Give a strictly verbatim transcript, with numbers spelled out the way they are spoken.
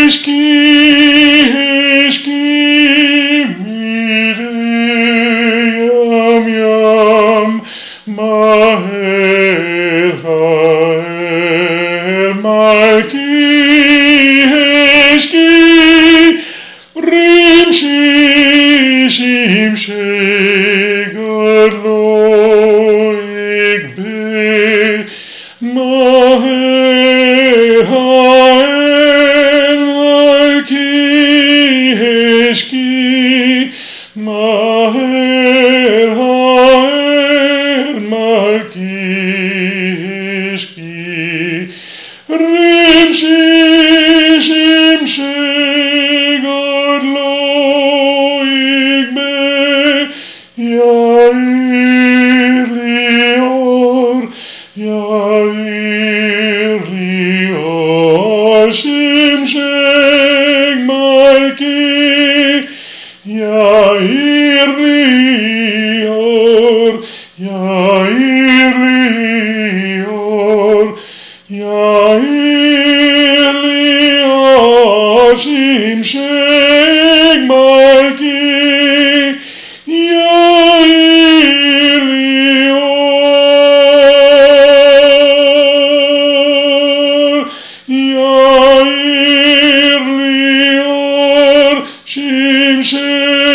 Heshki, heshki, Miriam, yam, maher, haer, malki, heshki, rim, shishim, shegar, loik, be, maher, haer, malki, heshki, maher, haer, malki, heshki, rim, shishim, shegar, loik, be, yair, lior, yair, lior, shim, sheg, malki, yair, lior, yair, lior, yair, lior, shim, sheg, malki, yair, lior, yair, lior, shim, sheg,